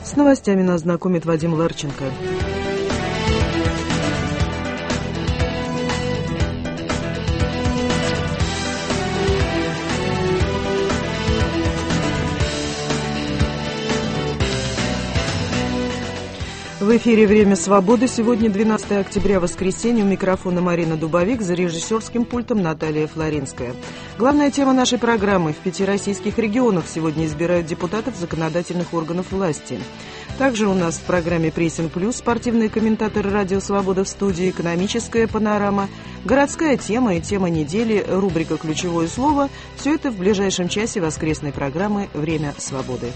С новостями нас знакомит Вадим Ларченко. В эфире «Время свободы». Сегодня 12 октября, воскресенье. У микрофона Марина Дубовик, за режиссерским пультом Наталья Флоринская. Главная тема нашей программы. В 5 российских регионах сегодня избирают депутатов законодательных органов власти. Также у нас в программе «Прессинг плюс» спортивные комментаторы «Радио Свобода» в студии, экономическая панорама, городская тема и тема недели, рубрика «Ключевое слово». Все это в ближайшем часе воскресной программы «Время свободы».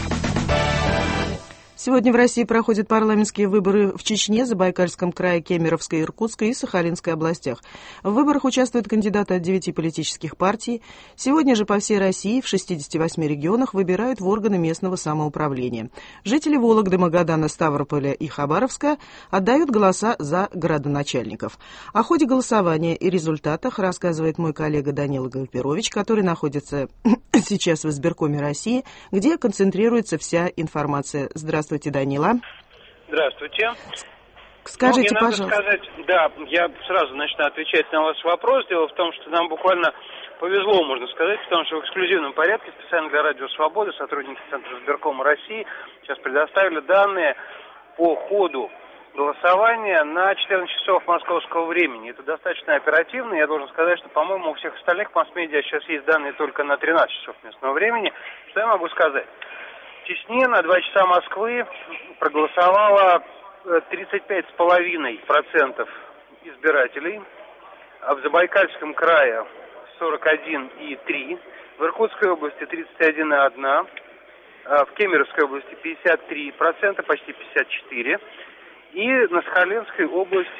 Сегодня в России проходят парламентские выборы в Чечне, Забайкальском крае, Кемеровской, Иркутской и Сахалинской областях. В выборах участвуют кандидаты от 9 политических партий. Сегодня же по всей России в 68 регионах выбирают в органы местного самоуправления. Жители Вологды, Магадана, Ставрополя и Хабаровска отдают голоса за городоначальников. О ходе голосования и результатах рассказывает мой коллега Данила Гальперович, который находится сейчас в избиркоме России, где концентрируется вся информация. Здравствуйте, Данила. Здравствуйте. Скажите, мне пожалуйста. Надо сказать, да, я сразу начну отвечать на ваш вопрос. Дело в том, что нам буквально повезло, можно сказать, потому что в эксклюзивном порядке, специально для Радио Свободы, сотрудники Центра избиркома России сейчас предоставили данные по ходу голосования на 14 часов московского времени. Это достаточно оперативно. Я должен сказать, что, по-моему, у всех остальных масс-медиа сейчас есть данные только на 13 часов местного времени. Что я могу сказать? В Чечне на 2 часа Москвы проголосовало 35,5% избирателей, а в Забайкальском крае 41,3%, в Иркутской области 31,1%, в Кемеровской области 53%, почти 54%, и на Сахалинской области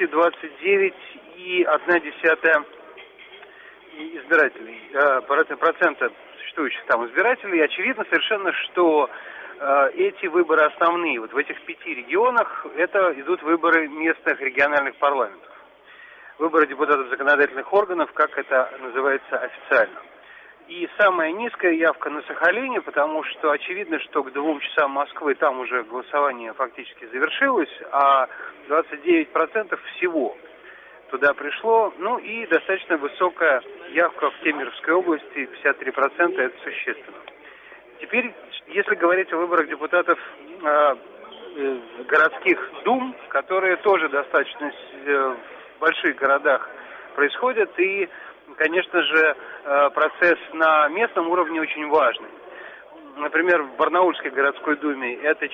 29,1% избирателей, процента существующих там избирателей. И очевидно совершенно, что эти выборы основные. Вот в этих 5 регионах это идут выборы местных региональных парламентов. Выборы депутатов законодательных органов, как это называется официально. И самая низкая явка на Сахалине, потому что очевидно, что к 2 часам Москвы там уже голосование фактически завершилось, а 29% всего туда пришло. Ну и достаточно высокая явка в Кемеровской области, 53%, это существенно. Теперь, если говорить о выборах депутатов городских дум, которые тоже достаточно в больших городах происходят, и, конечно же, процесс на местном уровне очень важный. Например, в Барнаульской городской думе это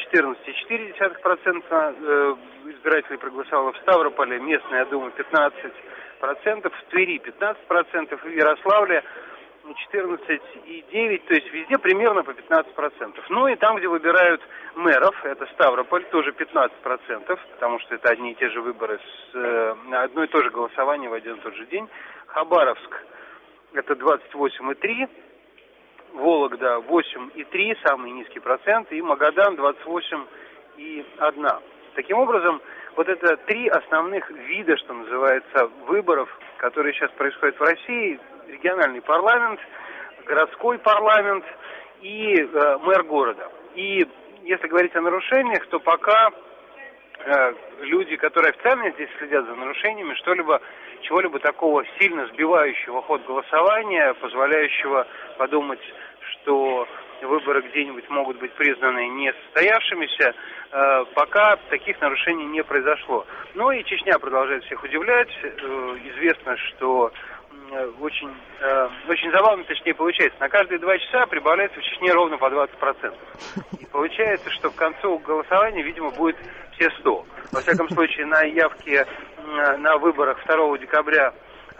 14,4% избирателей проголосовало, в Ставрополе местная дума 15%, в Твери 15%, в Ярославле 14,9%, то есть везде примерно по 15%. Ну и там, где выбирают мэров, это Ставрополь, тоже 15%, потому что это одни и те же выборы, одно и то же голосование в один и тот же день. Хабаровск, это 28,3%, Вологда 8,3%, самый низкий процент, и Магадан 28,1%. Таким образом, вот это 3 основных вида, что называется, выборов, которые сейчас происходят в России: региональный парламент, городской парламент и мэр города. И если говорить о нарушениях, то пока люди, которые официально здесь следят за нарушениями, чего-либо такого сильно сбивающего ход голосования, позволяющего подумать, что выборы где-нибудь могут быть признаны несостоявшимися, пока таких нарушений не произошло. Ну и Чечня продолжает всех удивлять. Известно, что очень забавно, точнее, получается. На каждые 2 часа прибавляется в Чечне ровно по 20%. И получается, что к концу голосования, видимо, будет все 100. Во всяком случае, на явке на выборах 2 декабря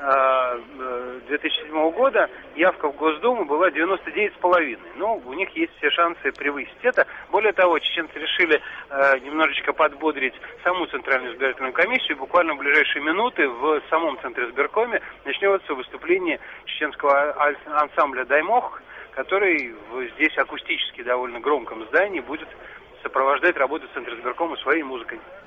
2007 года явка в Госдуму была 99,5%. Ну, у них есть все шансы превысить это. Более того, чеченцы решили немножечко подбодрить саму Центральную избирательную комиссию. Буквально в ближайшие минуты в самом Центре избиркоме начнется выступление чеченского ансамбля «Даймох», который здесь акустически довольно громком здании будет сопровождать работу Центра избиркома своей музыкой.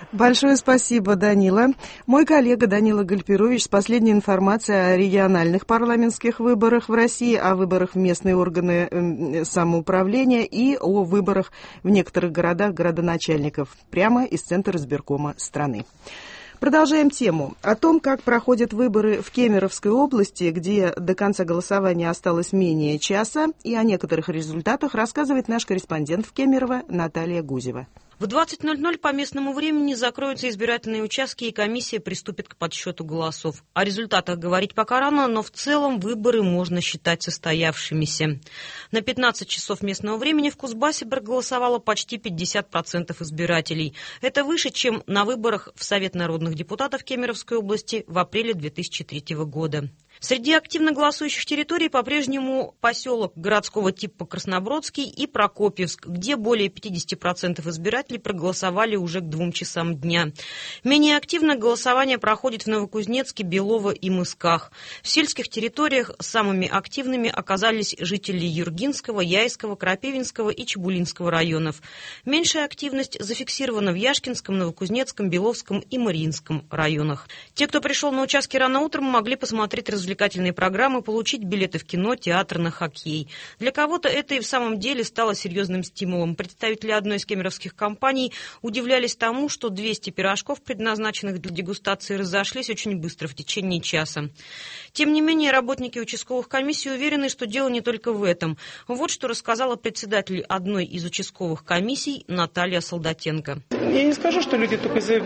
Большое спасибо, Данила. Мой коллега Данила Гальперович с последней информацией о региональных парламентских выборах в России, о выборах в местные органы самоуправления и о выборах в некоторых городах городоначальников прямо из Центра избиркома страны. Продолжаем тему. О том, как проходят выборы в Кемеровской области, где до конца голосования осталось менее часа, и о некоторых результатах рассказывает наш корреспондент в Кемерово Наталья Гузева. В 20:00 по местному времени закроются избирательные участки, и комиссия приступит к подсчету голосов. О результатах говорить пока рано, но в целом выборы можно считать состоявшимися. На 15 часов местного времени в Кузбассе проголосовало почти 50% избирателей. Это выше, чем на выборах в Совет народных депутатов Кемеровской области в апреле 2003 года. Среди активно голосующих территорий по-прежнему поселок городского типа Краснобродский и Прокопьевск, где более 50% избирателей проголосовали уже к 2 часам дня. Менее активно голосование проходит в Новокузнецке, Белово и Мысках. В сельских территориях самыми активными оказались жители Юргинского, Яйского, Крапивинского и Чебулинского районов. Меньшая активность зафиксирована в Яшкинском, Новокузнецком, Беловском и Мариинском районах. Те, кто пришел на участки рано утром, могли посмотреть развлекательные программы, получить билеты в кино, театр, на хоккей. Для кого-то это и в самом деле стало серьезным стимулом. Представители одной из кемеровских компаний удивлялись тому, что 200 пирожков, предназначенных для дегустации, разошлись очень быстро, в течение часа. Тем не менее, работники участковых комиссий уверены, что дело не только в этом. Вот что рассказала председатель одной из участковых комиссий Наталья Солдатенко. Я не скажу, что люди только за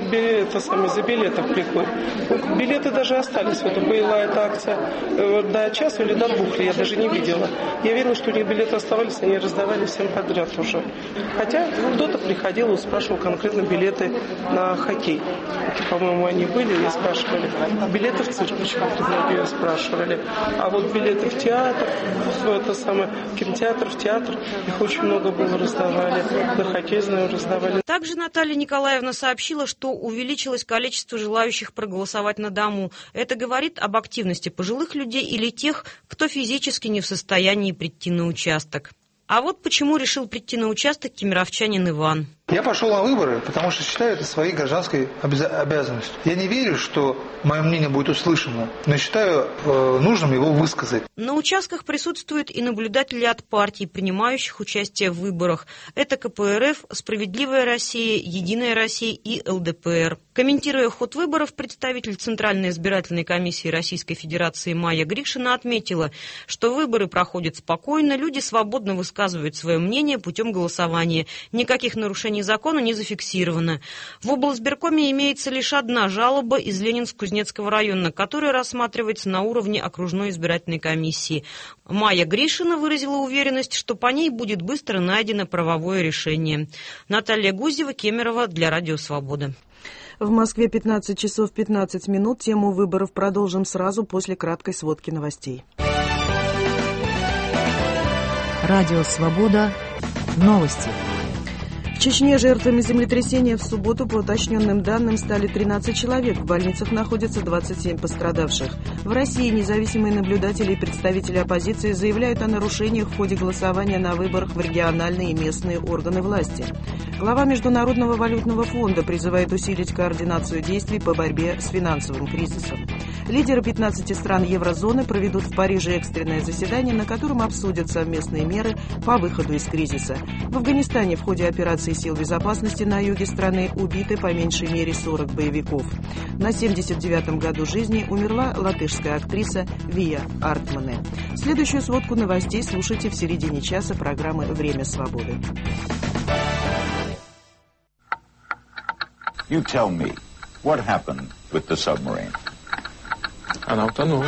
билетов приходят. Билеты даже остались. Вот была эта акция до часа или до 2, я даже не видела. Я видела, что у них билеты оставались, они раздавали всем подряд уже. Хотя кто-то приходил и спрашивал конкретно билеты на хоккей. По-моему, они были и спрашивали. Билеты в цирк почему-то многие спрашивали. А вот билеты в театр, в кинотеатр, в театр, их очень много было раздавали. На хоккей, знаю, раздавали. Также Наталья Николаевна сообщила, что увеличилось количество желающих проголосовать на дому. Это говорит об активности пожилых людей или тех, кто физически не в состоянии прийти на участок. А вот почему решил прийти на участок кемеровчанин Иван. Я пошел на выборы, потому что считаю это своей гражданской обязанностью. Я не верю, что мое мнение будет услышано, но считаю нужным его высказать. На участках присутствуют и наблюдатели от партий, принимающих участие в выборах. Это КПРФ, «Справедливая Россия», «Единая Россия» и ЛДПР. Комментируя ход выборов, представитель Центральной избирательной комиссии Российской Федерации Майя Гришина отметила, что выборы проходят спокойно, люди свободно высказывают свое мнение путем голосования. Никаких нарушений закона не зафиксировано. В облсбиркоме имеется лишь одна жалоба из Ленинск-Кузнецкого района, которая рассматривается на уровне окружной избирательной комиссии. Майя Гришина выразила уверенность, что по ней будет быстро найдено правовое решение. Наталья Гузева, Кемерово, для Радио Свобода. В Москве 15 часов 15 минут. Тему выборов продолжим сразу после краткой сводки новостей. Радио Свобода. Новости. В Чечне жертвами землетрясения в субботу, по уточненным данным, стали 13 человек. В больницах находится 27 пострадавших. В России независимые наблюдатели и представители оппозиции заявляют о нарушениях в ходе голосования на выборах в региональные и местные органы власти. Глава Международного валютного фонда призывает усилить координацию действий по борьбе с финансовым кризисом. Лидеры 15 стран еврозоны проведут в Париже экстренное заседание, на котором обсудят совместные меры по выходу из кризиса. В Афганистане в ходе операции сил безопасности на юге страны убиты по меньшей мере 40 боевиков. На 79-м году жизни умерла латышская актриса Вия Артмане. Следующую сводку новостей слушайте в середине часа программы «Время свободы». You tell me, what happened with the submarine? Она утонула.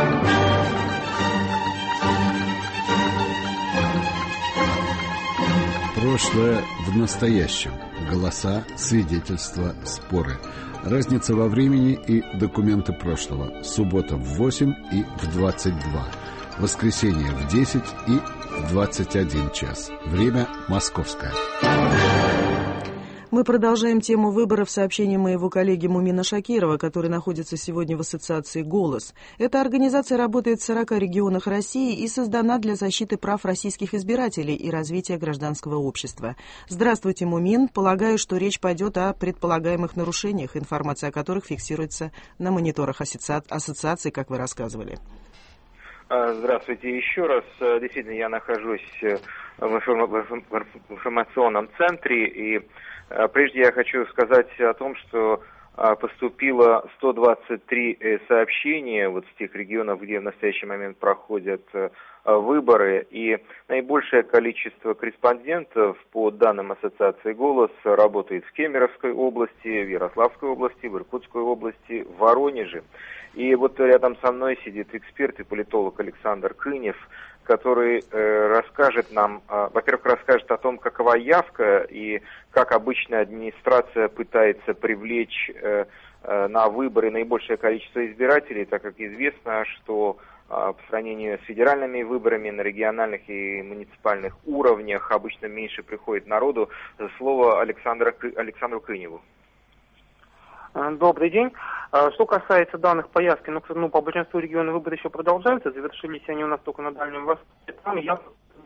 Прошлое в настоящем. Голоса, свидетельства, споры. Разница во времени и документы прошлого. Суббота в 8 и в 22. Воскресенье в 10 и в 21 час. Время московское. Мы продолжаем тему выборов сообщением моего коллеги Мумина Шакирова, который находится сегодня в ассоциации «Голос». Эта организация работает в 40 регионах России и создана для защиты прав российских избирателей и развития гражданского общества. Здравствуйте, Мумин. Полагаю, что речь пойдет о предполагаемых нарушениях, информация о которых фиксируется на мониторах ассоциации, как вы рассказывали. Здравствуйте еще раз. Действительно, я нахожусь в информационном центре, и прежде я хочу сказать о том, что поступило 123 сообщения вот с тех регионов, где в настоящий момент проходят выборы, и наибольшее количество корреспондентов, по данным ассоциации «Голос», работает в Кемеровской области, в Ярославской области, в Иркутской области, в Воронеже. И вот рядом со мной сидит эксперт и политолог Александр Кынев, который расскажет нам, во-первых, расскажет о том, какова явка и как обычно администрация пытается привлечь на выборы наибольшее количество избирателей, так как известно, что по сравнению с федеральными выборами на региональных и муниципальных уровнях обычно меньше приходит народу. Слово Александру Кыневу. Добрый день. Что касается данных по явке, по большинству регионов выборы еще продолжаются, завершились они у нас только на Дальнем Востоке. Там явка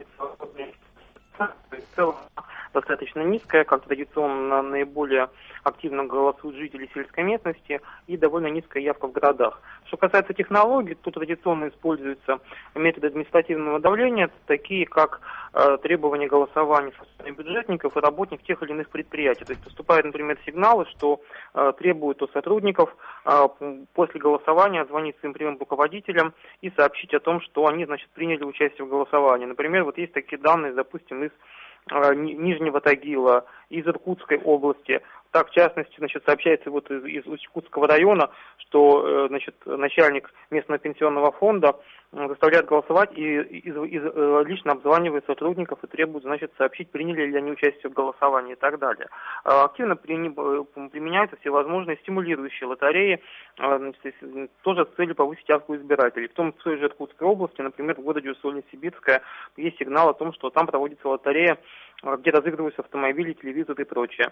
в целом достаточно низкая, как традиционно наиболее активно голосуют жители сельской местности, и довольно низкая явка в городах. Что касается технологий, то традиционно используются методы административного давления, такие как требования голосования со стороны бюджетников и работников тех или иных предприятий. То есть поступают, например, сигналы, что требуют у сотрудников после голосования звонить своим прямым руководителям и сообщить о том, что они, приняли участие в голосовании. Например, вот есть такие данные, допустим, из Нижнего Тагила, из Иркутской области. Так, в частности, сообщается из Иркутского района, что начальник местного пенсионного фонда заставляет голосовать и лично обзванивает сотрудников и требует, сообщить, приняли ли они участие в голосовании и так далее. Активно применяются всевозможные стимулирующие лотереи, тоже с целью повысить явку избирателей. В той же Иркутской области, например, в городе Усолье-Сибирское, есть сигнал о том, что там проводится лотерея, где разыгрываются автомобили, телевизоры и прочее.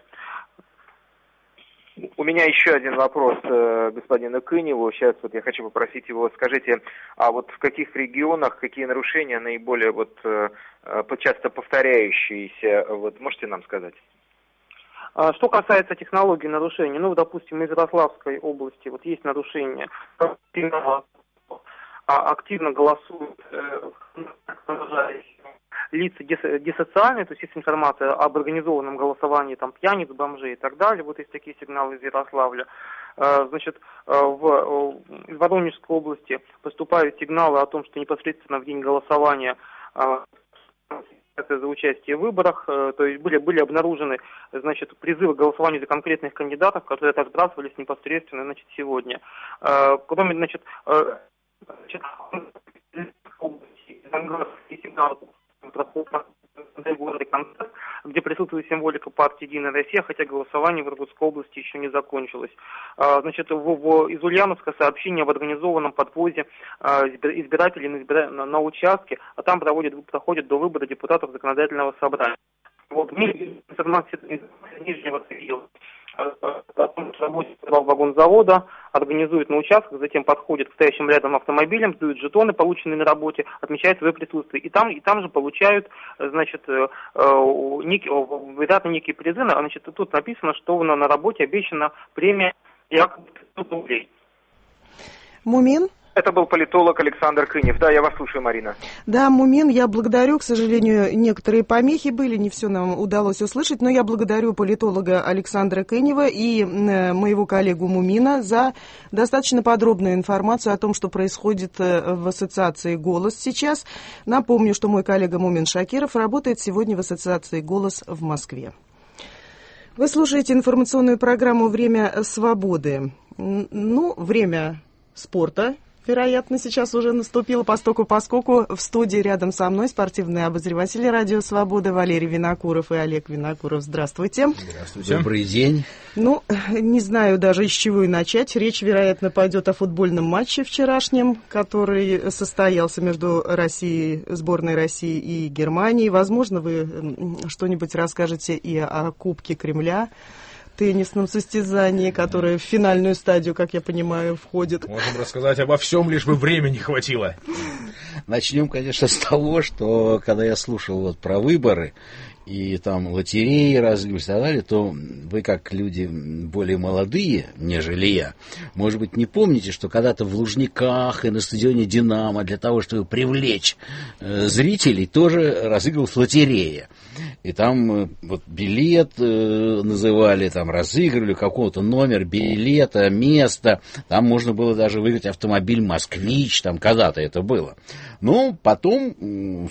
У меня еще один вопрос господину Кыневу. Сейчас я хочу попросить его, скажите, а вот в каких регионах, какие нарушения наиболее часто повторяющиеся, можете нам сказать? Что касается технологий нарушений, допустим, из Ярославской области есть нарушения, активно голосуют лица диссоциальные, то есть есть информация об организованном голосовании пьяниц, бомжей и так далее. Вот есть такие сигналы из Ярославля. Из Воронежской области поступают сигналы о том, что непосредственно в день голосования за участие в выборах, то есть были обнаружены, призывы к голосованию за конкретных кандидатов, которые разбрасывались непосредственно, сегодня. Кроме, сигналы где присутствует символика партии «Единая Россия», хотя голосование в Иркутской области еще не закончилось. Из Ульяновска сообщение об организованном подвозе избирателей на участке, а там проходит до выбора депутатов законодательного собрания. Информация из Нижнего Тагила о том, что работает вагонзавода, организует на участках, затем подходит к стоящим рядом автомобилям, сдают жетоны, полученные на работе, отмечают свое присутствие. И там же получают, вероятно, некие призы. Тут написано, что на работе обещана премия якобы 500 рублей. Мумин? Это был политолог Александр Кынев. Да, я вас слушаю, Марина. Да, Мумин, я благодарю. К сожалению, некоторые помехи были, не все нам удалось услышать, но я благодарю политолога Александра Кынева и моего коллегу Мумина за достаточно подробную информацию о том, что происходит в ассоциации «Голос» сейчас. Напомню, что мой коллега Мумин Шакиров работает сегодня в ассоциации «Голос» в Москве. Вы слушаете информационную программу «Время свободы». Время спорта. вероятно, сейчас уже наступило поскольку в студии рядом со мной спортивные обозреватели «Радио Свобода» Валерий Винокуров и Олег Винокуров. Здравствуйте. Здравствуйте. Добрый день. Ну, не знаю даже, с чего и начать. Речь, вероятно, пойдет о футбольном матче вчерашнем, который состоялся между сборной России и Германией. Возможно, вы что-нибудь расскажете и о Кубке Кремля, теннисном состязании, которое в финальную стадию, как я понимаю, входит. Можем рассказать обо всем, лишь бы времени хватило. Начнем, конечно, с того, что когда я слушал вот про выборы, и там лотереи разыгрывались и так далее, то вы, как люди более молодые, нежели я, может быть, не помните, что когда-то в Лужниках и на стадионе «Динамо» для того, чтобы привлечь зрителей, тоже разыгрывалась лотерея. И там вот билет называли, там разыгрывали какого-то номер билета, место. Там можно было даже выиграть автомобиль «Москвич», там когда-то это было. Но потом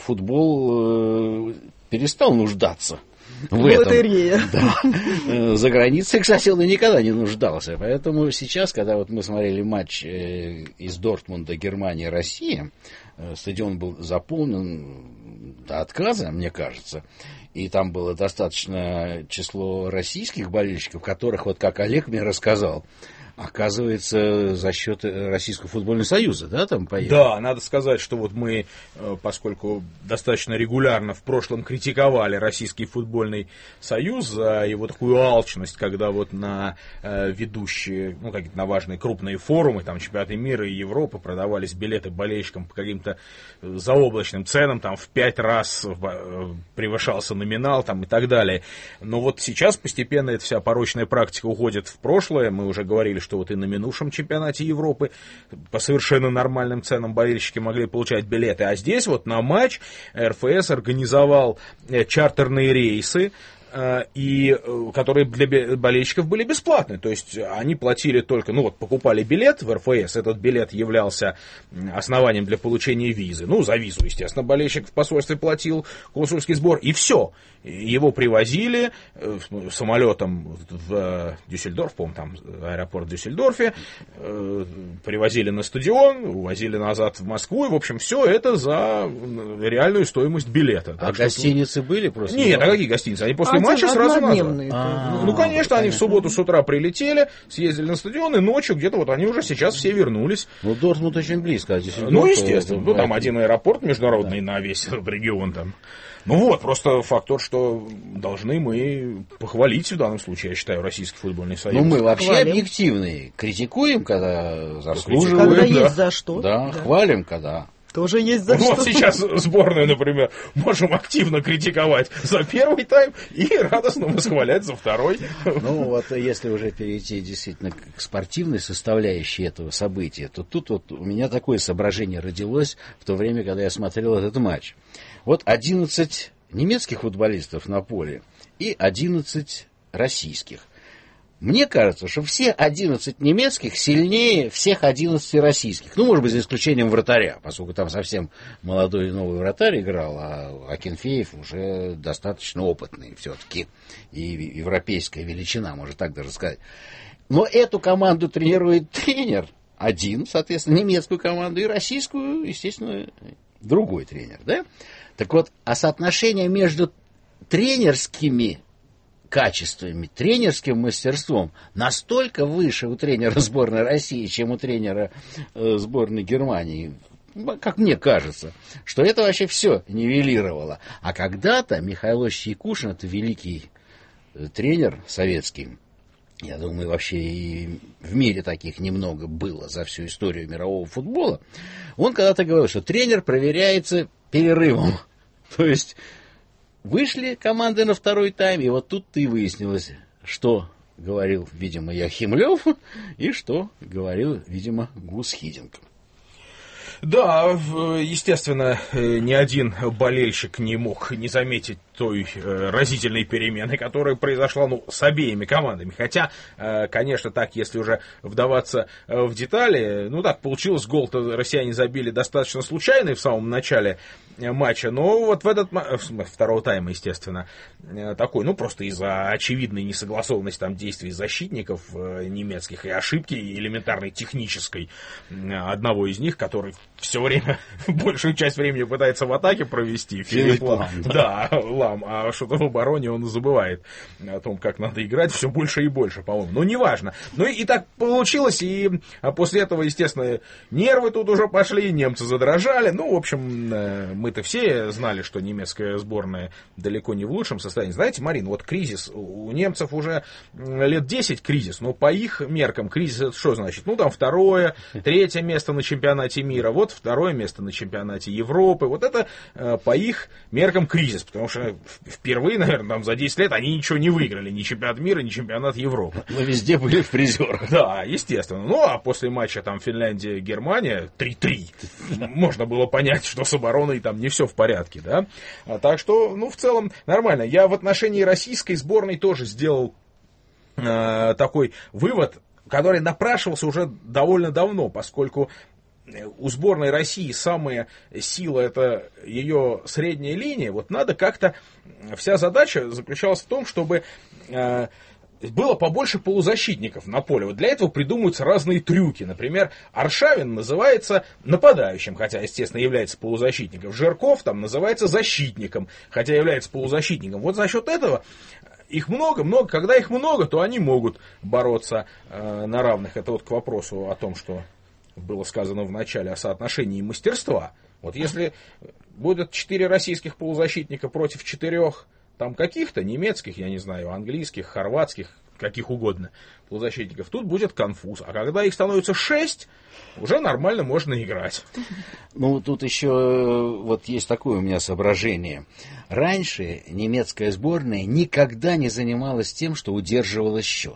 футбол перестал нуждаться в этом. Лотерея. Да. За границей, кстати, он и никогда не нуждался. Поэтому сейчас, когда вот мы смотрели матч из Дортмунда, Германия, Россия, стадион был заполнен до отказа, мне кажется. И там было достаточно число российских болельщиков, которых, вот как Олег мне рассказал, оказывается, за счет Российского футбольного союза, да, там поехали? Да, надо сказать, что вот мы, поскольку достаточно регулярно в прошлом критиковали Российский футбольный союз за его такую алчность, когда вот на ведущие, ну, какие-то на важные крупные форумы, там, чемпионаты мира и Европы продавались билеты болельщикам по каким-то заоблачным ценам, там, в 5 раз превышался номинал, там, и так далее. Но вот сейчас постепенно эта вся порочная практика уходит в прошлое, мы уже говорили, что вот и на минувшем чемпионате Европы по совершенно нормальным ценам болельщики могли получать билеты. А здесь вот на матч РФС организовал чартерные рейсы, и которые для болельщиков были бесплатны. То есть они платили только, ну вот, покупали билет в РФС, этот билет являлся основанием для получения визы. Ну, за визу, естественно, болельщик в посольстве платил консульский сбор, и все. Его привозили самолетом в Дюссельдорф, по-моему, там аэропорт в Дюссельдорфе, привозили на стадион, увозили назад в Москву, и, в общем, все это за реальную стоимость билета. А гостиницы были просто? Нет, а какие гостиницы? Они после матча сразу назад. Ну, конечно, они в субботу с утра прилетели, съездили на стадион, и ночью где-то вот они уже сейчас все вернулись. Ну, Дортмунд очень близко. Ну, естественно. Ну, там один аэропорт международный на весь этот регион там. Ну вот, просто факт тот, что должны мы похвалить в данном случае, я считаю, Российский футбольный союз. Ну, мы вообще объективные. Критикуем, когда заслуживаем. Когда есть за что. Да, хвалим, когда... Тоже есть за что. что. Вот сейчас сборную, например, можем активно критиковать за первый тайм и радостно восхвалять за второй. Ну вот, если уже перейти действительно к спортивной составляющей этого события, то тут вот у меня такое соображение родилось в то время, когда я смотрел этот матч. Вот 11 немецких футболистов на поле и 11 российских. Мне кажется, что все 11 немецких сильнее всех 11 российских. Ну, может быть, за исключением вратаря, поскольку там совсем молодой новый вратарь играл, а Акинфеев уже достаточно опытный все-таки. И европейская величина, можно так даже сказать. Но эту команду тренирует тренер один, соответственно, немецкую команду, и российскую, естественно, другой тренер, да? Так вот, а соотношение между тренерскими качествами, тренерским мастерством настолько выше у тренера сборной России, чем у тренера сборной Германии, как мне кажется, что это вообще все нивелировало. А когда-то Михаил Якушин, это великий тренер советский, я думаю, вообще и в мире таких немного было за всю историю мирового футбола, он когда-то говорил, что тренер проверяется перерывом. То есть вышли команды на второй тайм, и вот тут-то и выяснилось, что говорил, видимо, Яхимлев, и что говорил, видимо, Гус Хидинг. Да, естественно, ни один болельщик не мог не заметить той разительной перемены, которая произошла с обеими командами. Хотя, конечно, так, если уже вдаваться в детали, так получилось, гол-то россияне забили достаточно случайный в самом начале матча, но вот в этот второго тайма, естественно, такой, просто из-за очевидной несогласованности там действий защитников немецких и ошибки элементарной технической одного из них, который все время, большую часть времени пытается в атаке провести. Филипп Лам. Да, Лам, а что-то в обороне он забывает о том, как надо играть, все больше и больше, по-моему. Но неважно. И так получилось, и после этого, естественно, нервы тут уже пошли, немцы задрожали. В общем, мы-то все знали, что немецкая сборная далеко не в лучшем состоянии. Знаете, Марин, вот кризис, у немцев уже лет 10 кризис, но по их меркам кризис это что значит? Там второе, третье место на чемпионате мира, вот второе место на чемпионате Европы. Вот это по их меркам кризис, потому что впервые, наверное, за 10 лет они ничего не выиграли, ни чемпионат мира, ни чемпионат Европы. Мы везде были в призерах. Да, естественно. А после матча Финляндия-Германия 3-3 можно было понять, что с обороной там не все в порядке, да. Так что, в целом нормально. Я в отношении российской сборной тоже сделал такой вывод, который напрашивался уже довольно давно, поскольку у сборной России самая сила — это ее средняя линия. Вот надо как-то... Вся задача заключалась в том, чтобы было побольше полузащитников на поле. Вот для этого придумываются разные трюки. Например, Аршавин называется нападающим, хотя, естественно, является полузащитником. Жирков называется защитником, хотя является полузащитником. Вот за счет этого их много. Когда их много, то они могут бороться на равных. Это вот к вопросу о том, что было сказано в начале о соотношении мастерства. Вот если будет 4 российских полузащитника против 4 каких-то немецких, я не знаю, английских, хорватских, каких угодно полузащитников, тут будет конфуз. А когда их становится 6, уже нормально можно играть. Тут еще есть такое у меня соображение. Раньше немецкая сборная никогда не занималась тем, что удерживала счет.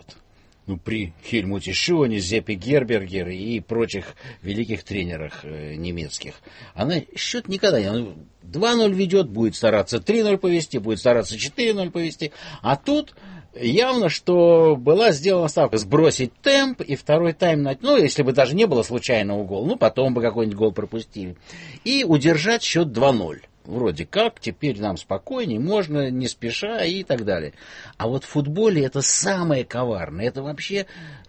При Хельмуте Шоне, Зеппе Гербергере и прочих великих тренерах немецких. Она счет никогда не... 2-0 ведет, будет стараться 3-0 повести, будет стараться 4-0 повести. А тут явно, что была сделана ставка сбросить темп и второй тайм, если бы даже не было случайного гола, потом бы какой-нибудь гол пропустили. И удержать счет 2-0. Вроде как, теперь нам спокойнее, можно не спеша и так далее. А вот в футболе это самое коварное. Это вообще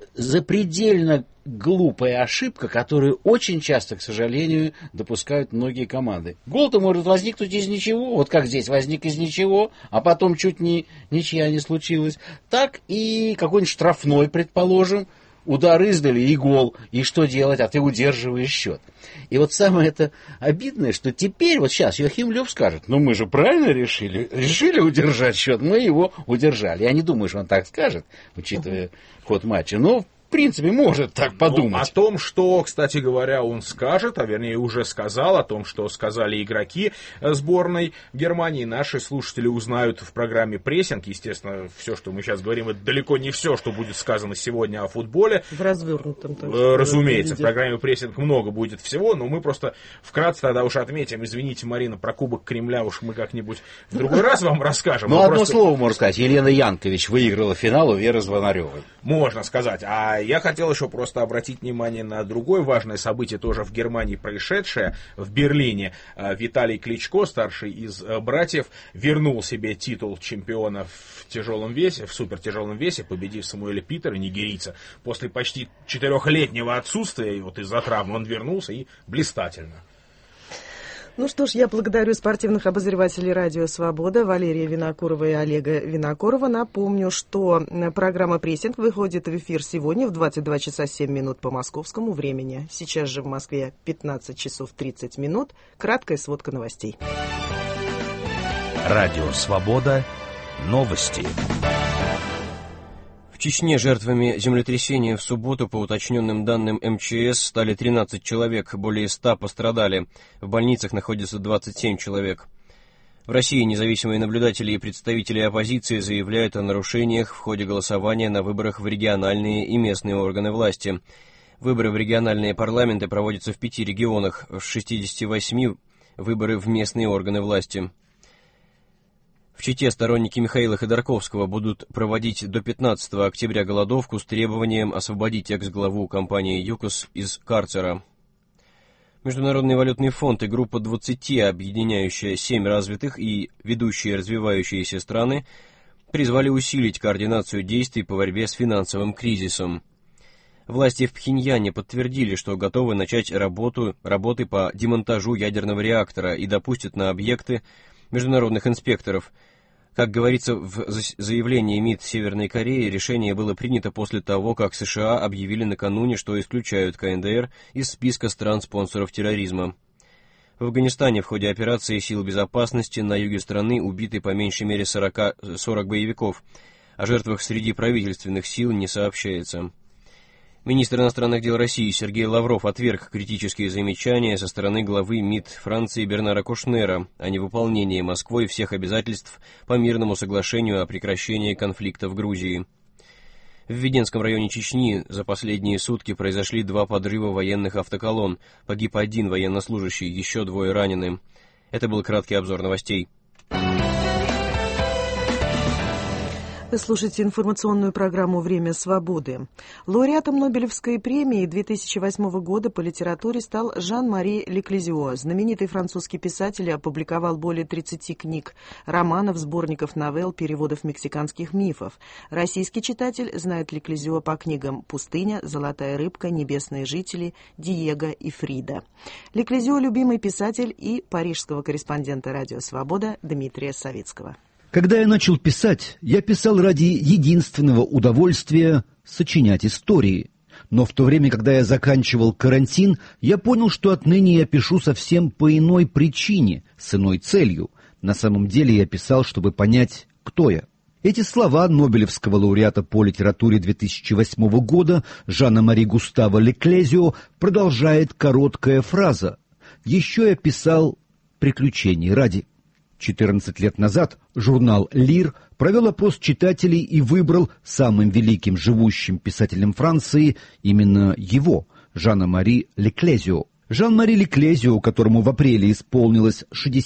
запредельно глупая ошибка, которую очень часто, к сожалению, допускают многие команды. Гол-то может возникнуть из ничего, вот как здесь возник из ничего, а потом чуть ничья не случилась. Так и какой-нибудь штрафной, предположим, удар издали и гол. И что делать? А ты удерживаешь счет. И вот самое это обидное, что теперь, вот сейчас Йохим Лёв скажет, мы же правильно решили удержать счет, мы его удержали. Я не думаю, что он так скажет, учитывая ход матча, но в принципе, может так подумать. О том, что, кстати говоря, он скажет, а вернее уже сказал, о том, что сказали игроки сборной Германии, наши слушатели узнают в программе «Прессинг». Естественно, все, что мы сейчас говорим, это далеко не все, что будет сказано сегодня о футболе. В развернутом. Разумеется, в программе «Прессинг» много будет всего, но мы просто вкратце тогда уж отметим. Извините, Марина, про Кубок Кремля уж мы как-нибудь в другой раз вам расскажем. Одно слово можно сказать. Елена Янкович выиграла финал у Веры Звонаревой. Можно сказать. А я хотел еще просто обратить внимание на другое важное событие, тоже в Германии происшедшее, в Берлине. Виталий Кличко, старший из братьев, вернул себе титул чемпиона в тяжелом весе, в супертяжелом весе, победив Самуэля Питера, нигерийца. После почти 4-летнего отсутствия, и из-за травмы он вернулся и блистательно. Ну что ж, я благодарю спортивных обозревателей «Радио Свобода» Валерия Винокурова и Олега Винокурова. Напомню, что программа «Прессинг» выходит в эфир сегодня в 22 часа 7 минут по московскому времени. Сейчас же в Москве 15 часов 30 минут. Краткая сводка новостей. «Радио Свобода». Новости. В Чечне жертвами землетрясения в субботу, по уточненным данным МЧС, стали 13 человек, более 100 пострадали. В больницах находится 27 человек. В России независимые наблюдатели и представители оппозиции заявляют о нарушениях в ходе голосования на выборах в региональные и местные органы власти. Выборы в региональные парламенты проводятся в 5 регионах, в 68 выборы в местные органы власти. В Чите сторонники Михаила Ходорковского будут проводить до 15 октября голодовку с требованием освободить экс-главу компании ЮКОС из карцера. Международный валютный фонд и группа 20, объединяющая 7 развитых и ведущие развивающиеся страны, призвали усилить координацию действий по борьбе с финансовым кризисом. Власти в Пхеньяне подтвердили, что готовы начать работы по демонтажу ядерного реактора и допустят на объекты международных инспекторов. Как говорится в заявлении МИД Северной Кореи, решение было принято после того, как США объявили накануне, что исключают КНДР из списка стран-спонсоров терроризма. В Афганистане в ходе операции сил безопасности на юге страны убиты по меньшей мере 40 боевиков. О жертвах среди правительственных сил не сообщается. Министр иностранных дел России Сергей Лавров отверг критические замечания со стороны главы МИД Франции Бернара Кушнера о невыполнении Москвой всех обязательств по мирному соглашению о прекращении конфликта в Грузии. В Веденском районе Чечни за последние сутки произошли 2 подрыва военных автоколонн. Погиб 1 военнослужащий, еще 2 ранены. Это был краткий обзор новостей. Вы слушаете информационную программу «Время свободы». Лауреатом Нобелевской премии 2008 года по литературе стал Жан-Мари Леклезио. Знаменитый французский писатель опубликовал более 30 книг, романов, сборников новелл, переводов мексиканских мифов. Российский читатель знает Леклезио по книгам «Пустыня», «Золотая рыбка», «Небесные жители», «Диего» и «Фрида». Леклезио – любимый писатель и парижского корреспондента «Радио Свобода» Дмитрия Савицкого. Когда я начал писать, я писал ради единственного удовольствия — сочинять истории. Но в то время, когда я заканчивал карантин, я понял, что отныне я пишу совсем по иной причине, с иной целью. На самом деле я писал, чтобы понять, кто я. Эти слова нобелевского лауреата по литературе 2008 года Жана-Мари Густава Леклезио продолжает короткая фраза. «Еще я писал приключений ради». 14 лет назад журнал «Лир» провел опрос читателей и выбрал самым великим живущим писателем Франции именно его, Жана-Мари Леклезио. Жан-Мари Леклезио, которому в апреле исполнилось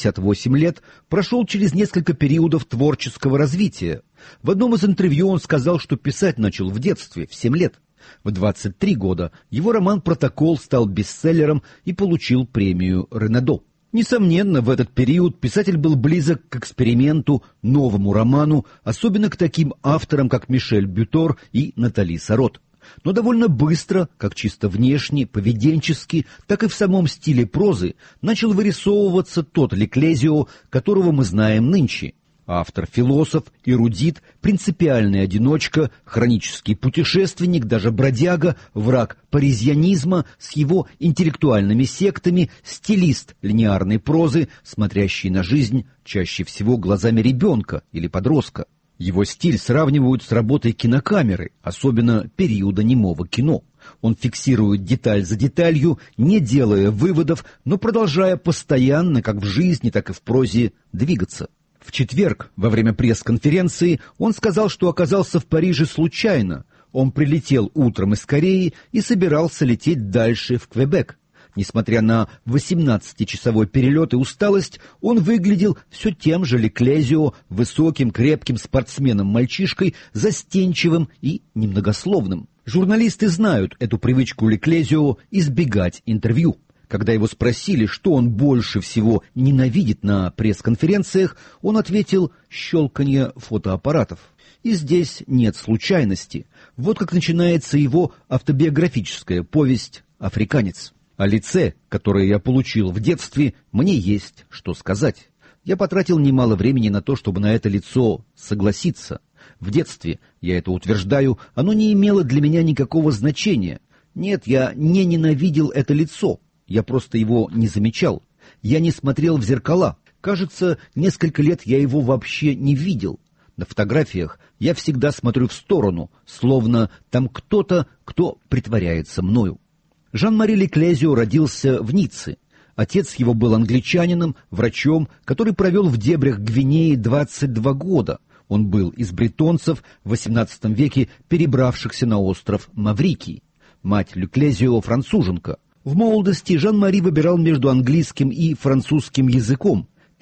68 лет, прошел через несколько периодов творческого развития. В одном из интервью он сказал, что писать начал в детстве, в 7 лет. В 23 года его роман «Протокол» стал бестселлером и получил премию Ренедо. Несомненно, в этот период писатель был близок к эксперименту, новому роману, особенно к таким авторам, как Мишель Бютор и Натали Сарот. Но довольно быстро, как чисто внешне, поведенчески, так и в самом стиле прозы, начал вырисовываться тот Леклезио, которого мы знаем нынче. Автор-философ, эрудит, принципиальный одиночка, хронический путешественник, даже бродяга, враг паризианизма с его интеллектуальными сектами, стилист линеарной прозы, смотрящий на жизнь чаще всего глазами ребенка или подростка. Его стиль сравнивают с работой кинокамеры, особенно периода немого кино. Он фиксирует деталь за деталью, не делая выводов, но продолжая постоянно, как в жизни, так и в прозе, двигаться. В четверг, во время пресс-конференции, он сказал, что оказался в Париже случайно. Он прилетел утром из Кореи и собирался лететь дальше в Квебек. Несмотря на 18-часовой перелет и усталость, он выглядел все тем же Леклезио, высоким, крепким спортсменом-мальчишкой, застенчивым и немногословным. Журналисты знают эту привычку Леклезио избегать интервью. Когда его спросили, что он больше всего ненавидит на пресс-конференциях, он ответил «щелканье фотоаппаратов». И здесь нет случайности. Вот как начинается его автобиографическая повесть «Африканец». О лице, которое я получил в детстве, мне есть что сказать. Я потратил немало времени на то, чтобы на это лицо согласиться. В детстве, я это утверждаю, оно не имело для меня никакого значения. Нет, я не ненавидел это лицо. Я просто его не замечал. Я не смотрел в зеркала. Кажется, несколько лет я его вообще не видел. На фотографиях я всегда смотрю в сторону, словно там кто-то, кто притворяется мною. Жан-Мари Леклезио родился в Ницце. Отец его был англичанином, врачом, который провел в дебрях Гвинеи 22 года. Он был из бретонцев в XVIII веке, перебравшихся на остров Маврикий. Мать Леклезио француженка. В молодости Жан-Мари выбирал между английским и французским языком.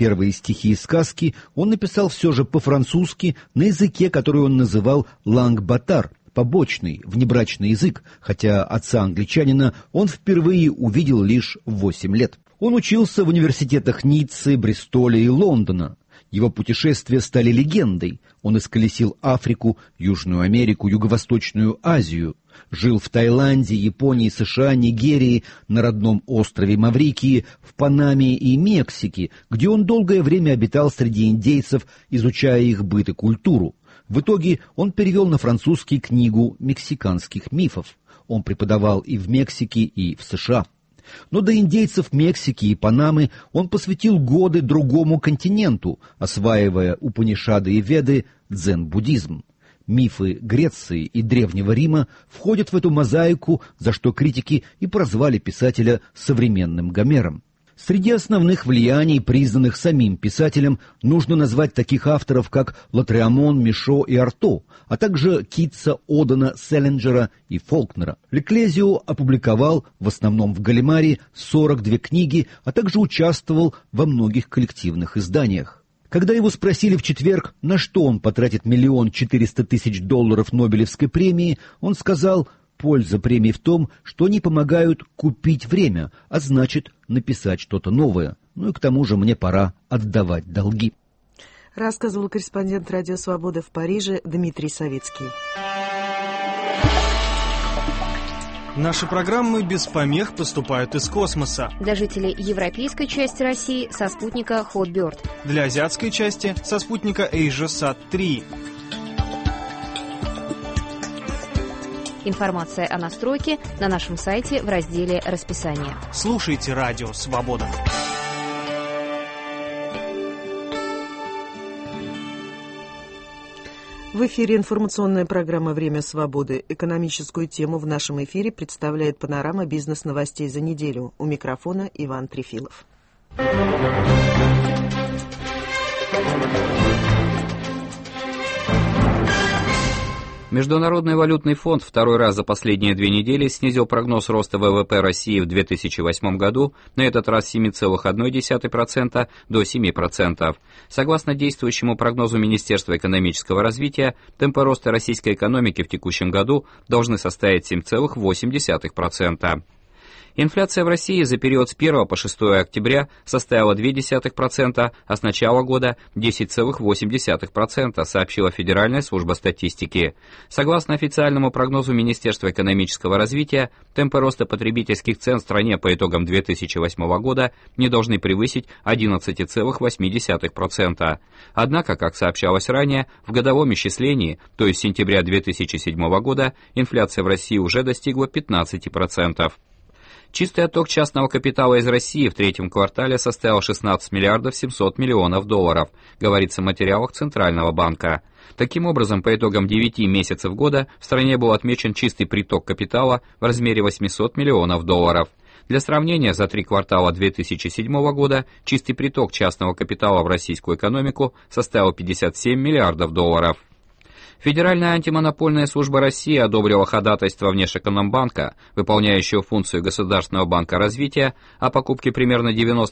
Первые стихи и сказки он написал все же по-французски на языке, который он называл «ланг-батар», побочный, внебрачный язык, хотя отца-англичанина он впервые увидел лишь в 8 лет. Он учился в университетах Ниццы, Бристоля и Лондона. Его путешествия стали легендой. Он исколесил Африку, Южную Америку, Юго-Восточную Азию. Жил в Таиланде, Японии, США, Нигерии, на родном острове Маврикии, в Панаме и Мексике, где он долгое время обитал среди индейцев, изучая их быт и культуру. В итоге он перевел на французский книгу мексиканских мифов. Он преподавал и в Мексике, и в США. Но до индейцев Мексики и Панамы он посвятил годы другому континенту, осваивая Упанишады и Веды, дзен-буддизм. Мифы Греции и Древнего Рима входят в эту мозаику, за что критики и прозвали писателя современным Гомером. Среди основных влияний, признанных самим писателем, нужно назвать таких авторов, как Латреамон, Мишо и Арто, а также Китса, Одена, Селлинджера и Фолкнера. Леклезио опубликовал, в основном в Галимаре, 42 книги, а также участвовал во многих коллективных изданиях. Когда его спросили в четверг, на что он потратит $1 400 000 Нобелевской премии, он сказал: «Польза премии в том, что они помогают купить время, а значит, написать что-то новое. Ну и к тому же мне пора отдавать долги». Рассказывал корреспондент «Радио Свобода» в Париже Дмитрий Савицкий. Наши программы без помех поступают из космоса. Для жителей европейской части России со спутника Hotbird. Для азиатской части со спутника AsiaSat-3. Информация о настройке на нашем сайте в разделе «Расписание». Слушайте «Радио Свобода». В эфире информационная программа «Время свободы». Экономическую тему в нашем эфире представляет панорама бизнес-новостей за неделю. У микрофона Иван Трефилов. Международный валютный фонд второй раз за последние 2 недели снизил прогноз роста ВВП России в 2008 году, на этот раз с 7,1% до 7%. Согласно действующему прогнозу Министерства экономического развития, темпы роста российской экономики в текущем году должны составить 7,8%. Инфляция в России за период с 1 по 6 октября составила 0,2%, а с начала года 10,8%, сообщила Федеральная служба статистики. Согласно официальному прогнозу Министерства экономического развития, темпы роста потребительских цен в стране по итогам 2008 года не должны превысить 11,8%. Однако, как сообщалось ранее, в годовом исчислении, то есть с сентября 2007 года, инфляция в России уже достигла 15%. Чистый отток частного капитала из России в третьем квартале составил 16 миллиардов 700 миллионов долларов, говорится в материалах Центрального банка. Таким образом, по итогам 9 месяцев года в стране был отмечен чистый приток капитала в размере 800 миллионов долларов. Для сравнения, за 3 квартала 2007 года чистый приток частного капитала в российскую экономику составил 57 миллиардов долларов. Федеральная антимонопольная служба России одобрила ходатайство Внешэкономбанка, выполняющего функцию Государственного банка развития, о покупке примерно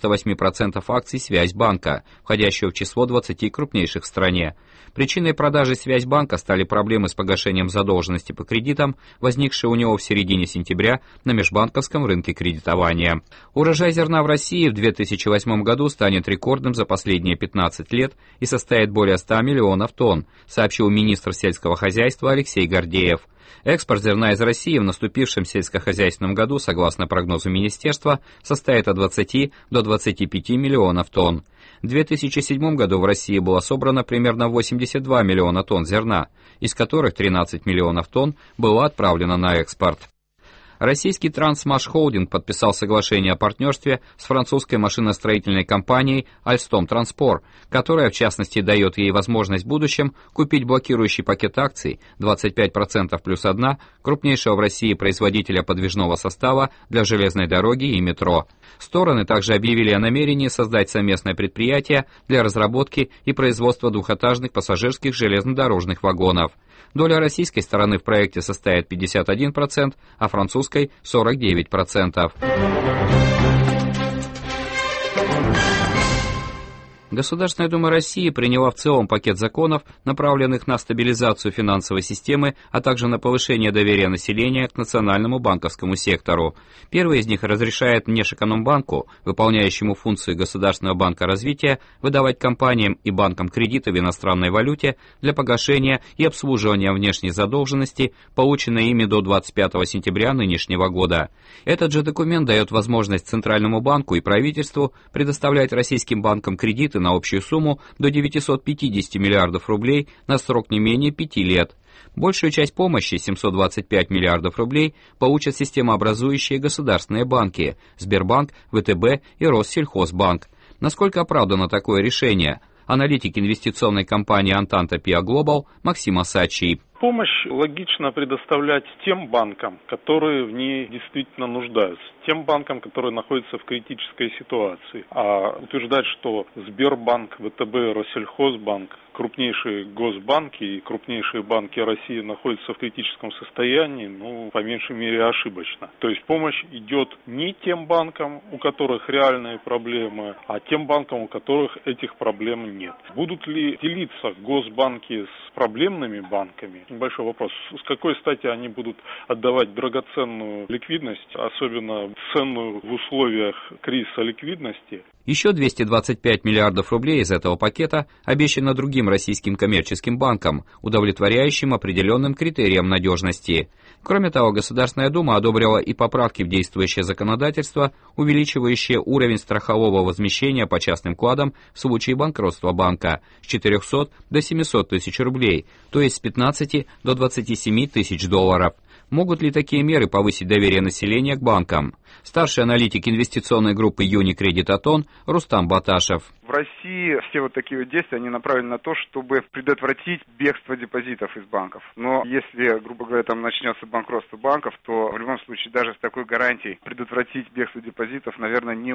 98% акций Связьбанка, входящего в число 20 крупнейших в стране. Причиной продажи Связьбанка стали проблемы с погашением задолженности по кредитам, возникшие у него в середине сентября на межбанковском рынке кредитования. Урожай зерна в России в 2008 году станет рекордным за последние 15 лет и составит более 100 миллионов тонн, сообщил министр сельского хозяйства Алексей Гордеев. Экспорт зерна из России в наступившем сельскохозяйственном году, согласно прогнозу министерства, составит от 20 до 25 миллионов тонн. В 2007 году в России было собрано примерно 82 миллиона тонн зерна, из которых 13 миллионов тонн было отправлено на экспорт. Российский Трансмаш Холдинг подписал соглашение о партнерстве с французской машиностроительной компанией Alstom Transport, которая в частности дает ей возможность в будущем купить блокирующий пакет акций 25% плюс 1 крупнейшего в России производителя подвижного состава для железной дороги и метро. Стороны также объявили о намерении создать совместное предприятие для разработки и производства двухэтажных пассажирских железнодорожных вагонов. Доля российской стороны в проекте составит 51%, а французской – 49%. Государственная Дума России приняла в целом пакет законов, направленных на стабилизацию финансовой системы, а также на повышение доверия населения к национальному банковскому сектору. Первый из них разрешает Внешэкономбанку, выполняющему функции Государственного банка развития, выдавать компаниям и банкам кредиты в иностранной валюте для погашения и обслуживания внешней задолженности, полученной ими до 25 сентября нынешнего года. Этот же документ дает возможность Центральному банку и правительству предоставлять российским банкам кредиты на общую сумму до 950 миллиардов рублей на срок не менее 5 лет. Большую часть помощи, 725 миллиардов рублей, получат системообразующие государственные банки – Сбербанк, ВТБ и Россельхозбанк. Насколько оправдано такое решение? Аналитик инвестиционной компании «Антанта Пиа Глобал» Максим Осадчий. Помощь логично предоставлять тем банкам, которые в ней действительно нуждаются, тем банкам, которые находятся в критической ситуации. А утверждать, что Сбербанк, ВТБ, Россельхозбанк, крупнейшие госбанки и крупнейшие банки России находятся в критическом состоянии, по меньшей мере ошибочно. То есть помощь идет не тем банкам, у которых реальные проблемы, а тем банкам, у которых этих проблем нет. Будут ли делиться госбанки с проблемными банками? Небольшой вопрос. С какой стати они будут отдавать драгоценную ликвидность, особенно ценную в условиях кризиса ликвидности? Еще 225 миллиардов рублей из этого пакета обещано другим российским коммерческим банкам, удовлетворяющим определенным критериям надежности. Кроме того, Государственная Дума одобрила и поправки в действующее законодательство, увеличивающие уровень страхового возмещения по частным вкладам в случае банкротства банка с 400 до 700 тысяч рублей, то есть с 15 до 27 тысяч долларов. Могут ли такие меры повысить доверие населения к банкам? Старший аналитик инвестиционной группы Unicredit Aton Рустам Баташев. В России все вот такие вот действия, они направлены на то, чтобы предотвратить бегство депозитов из банков. Но если, грубо говоря, там начнется банкротство банков, то в любом случае даже с такой гарантией предотвратить бегство депозитов, наверное, не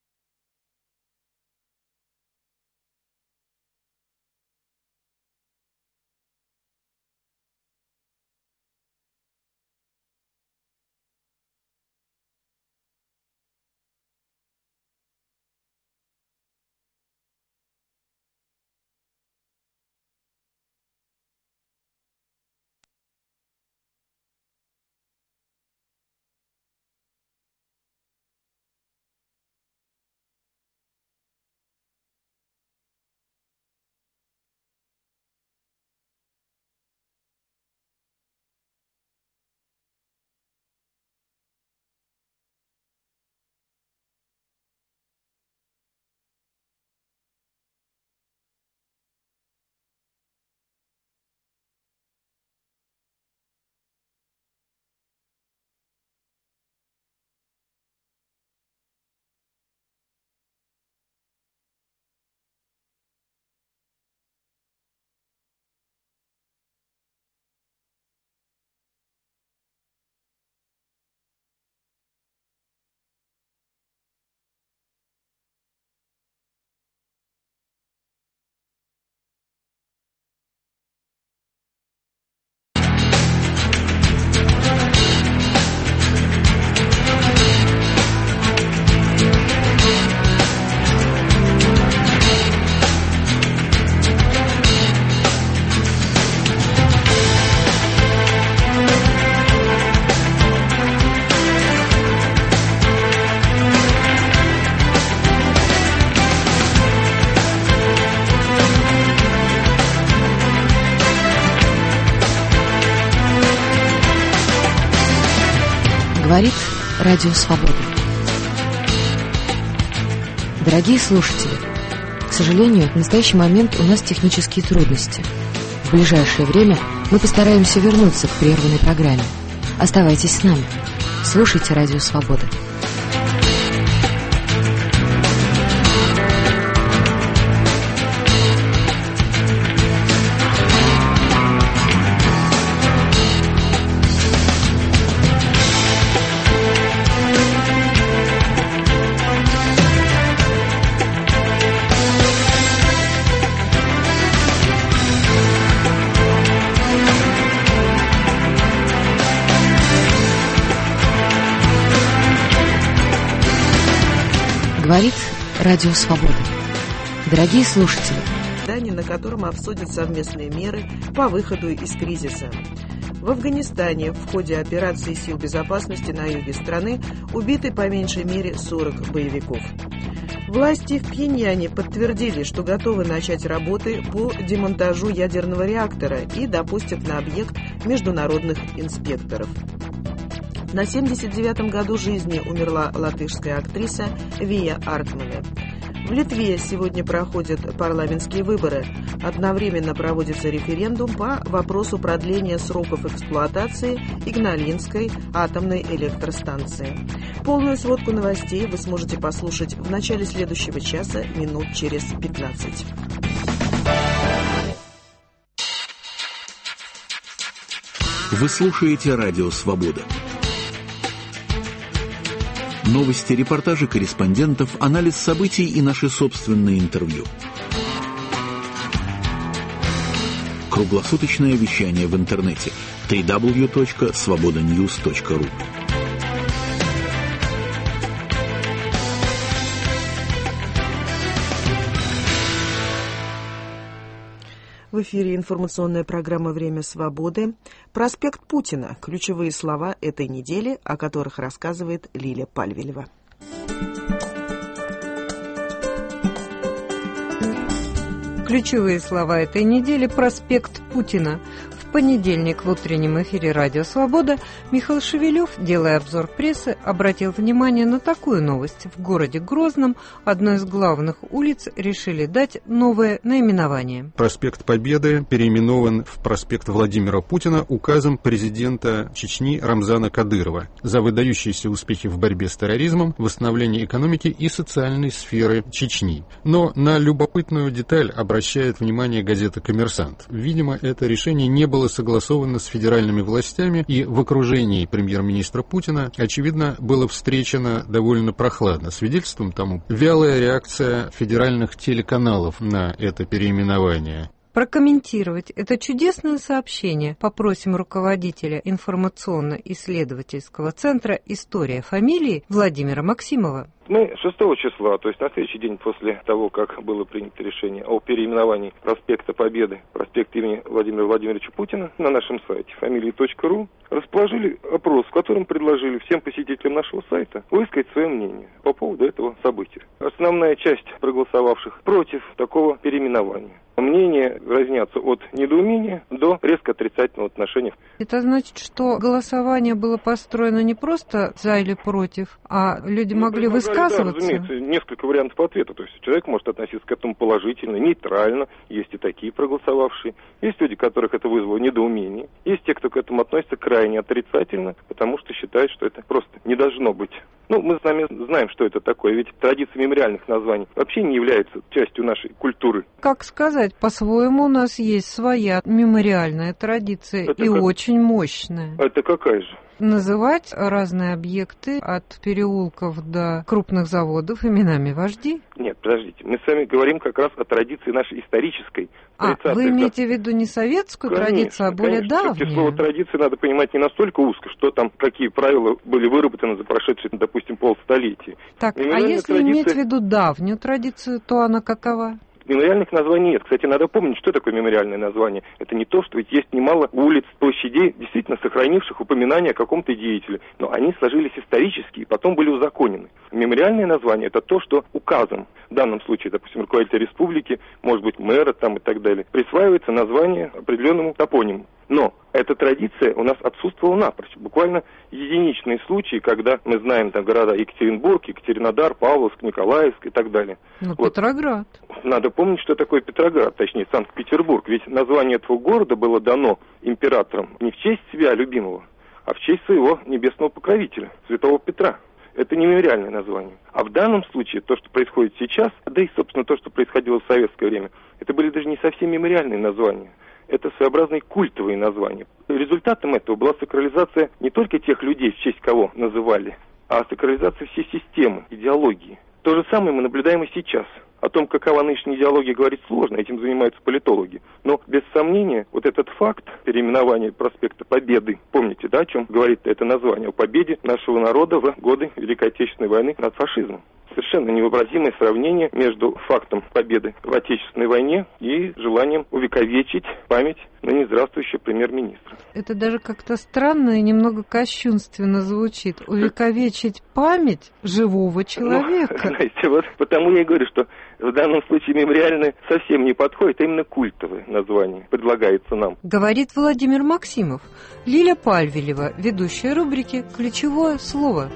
Говорит Радио Свобода. Дорогие слушатели, к сожалению, в настоящий момент у нас технические трудности. В ближайшее время мы постараемся вернуться к прерванной программе. Оставайтесь с нами. Слушайте Радио Свобода. Говорит Радио Свобода. Дорогие слушатели, на котором обсудят совместные меры по выходу из кризиса. В Афганистане в ходе операции сил безопасности на юге страны убиты по меньшей мере 40 боевиков. Власти в Пхеньяне подтвердили, что готовы начать работы по демонтажу ядерного реактора и допустят на объект международных инспекторов. На 79-м году жизни умерла латышская актриса Вия Артмане. В Литве сегодня проходят парламентские выборы. Одновременно проводится референдум по вопросу продления сроков эксплуатации Игналинской атомной электростанции. Полную сводку новостей вы сможете послушать в начале следующего часа минут через 15. Вы слушаете «Радио Свобода». Новости, репортажи корреспондентов, анализ событий и наши собственные интервью. Круглосуточное вещание в интернете www.svobodanews.ru. В эфире информационная программа «Время свободы». Проспект Путина. Ключевые слова этой недели, о которых рассказывает Лиля Пальвелева. Ключевые слова этой недели – проспект Путина. В понедельник в утреннем эфире «Радио Свобода» Михаил Шевелев, делая обзор прессы, обратил внимание на такую новость. В городе Грозном одной из главных улиц решили дать новое наименование. Проспект Победы переименован в проспект Владимира Путина указом президента Чечни Рамзана Кадырова за выдающиеся успехи в борьбе с терроризмом, восстановлении экономики и социальной сферы Чечни. Но на любопытную деталь обращает внимание газета «Коммерсант». Видимо, это решение не было согласовано с федеральными властями, и в окружении премьер-министра Путина, очевидно, было встречено довольно прохладно. Свидетельством тому вялая реакция федеральных телеканалов на это переименование. Прокомментировать это чудесное сообщение попросим руководителя информационно-исследовательского центра «История фамилии» Владимира Максимова. Мы 6 числа, то есть на следующий день после того, как было принято решение о переименовании проспекта Победы, проспект имени Владимира Владимировича Путина, на нашем сайте фамилии.ру расположили опрос, в котором предложили всем посетителям нашего сайта высказать свое мнение по поводу этого события. Основная часть проголосовавших против такого переименования. Мнения разнятся от недоумения до резко отрицательного отношения. Это значит, что голосование было построено не просто за или против, а люди могли высказываться? Да, разумеется, несколько вариантов ответа. То есть человек может относиться к этому положительно, нейтрально. Есть и такие проголосовавшие. Есть люди, которых это вызвало недоумение. Есть те, кто к этому относится крайне отрицательно, потому что считают, что это просто не должно быть. Мы с вами знаем, что это такое. Ведь традиция мемориальных названий вообще не является частью нашей культуры. Как сказать, по-своему у нас есть своя мемориальная традиция и очень мощная. Это какая же? Называть разные объекты от переулков до крупных заводов именами вождей? Нет, подождите. Мы с вами говорим как раз о традиции нашей исторической. Вы имеете в виду не советскую традицию, а более давнюю? Все-таки слово традиции надо понимать не настолько узко, что там какие правила были выработаны за прошедшие, допустим, полстолетия. Так, а если иметь в виду давнюю традицию, то она какова? Мемориальных названий нет. Кстати, надо помнить, что такое мемориальное название. Это не то, что ведь есть немало улиц, площадей, действительно сохранивших упоминания о каком-то деятеле. Но они сложились исторически и потом были узаконены. Мемориальное название – это то, что указом, в данном случае, допустим, руководителя республики, может быть, мэра там и так далее, присваивается название определенному топониму. Но эта традиция у нас отсутствовала напрочь. Буквально единичные случаи, когда мы знаем там города Екатеринбург, Екатеринодар, Павловск, Николаевск и так далее. Петроград. Надо помнить, что такое Петроград, точнее Санкт-Петербург. Ведь название этого города было дано императором не в честь себя любимого, а в честь своего небесного покровителя, святого Петра. Это не мемориальное название. А в данном случае то, что происходит сейчас, да и, собственно, то, что происходило в советское время, это были даже не совсем мемориальные названия. Это своеобразные культовые названия. Результатом этого была сакрализация не только тех людей, в честь кого называли, а сакрализация всей системы, идеологии. То же самое мы наблюдаем и сейчас. О том, какова нынешняя идеология, говорить сложно, этим занимаются политологи. Но, без сомнения, вот этот факт переименования проспекта Победы, помните, да, о чем говорит это название? О победе нашего народа в годы Великой Отечественной войны над фашизмом. совершенно невообразимое сравнение между фактом победы в Отечественной войне и желанием увековечить память ныне здравствующего премьер-министра. Это даже как-то странно и немного кощунственно звучит. Увековечить память живого человека. Знаете, вот потому я и говорю, что в данном случае мемориальное совсем не подходит, а именно культовое название предлагается нам. Говорит Владимир Максимов. Лиля Пальвелева, ведущая рубрики «Ключевое слово».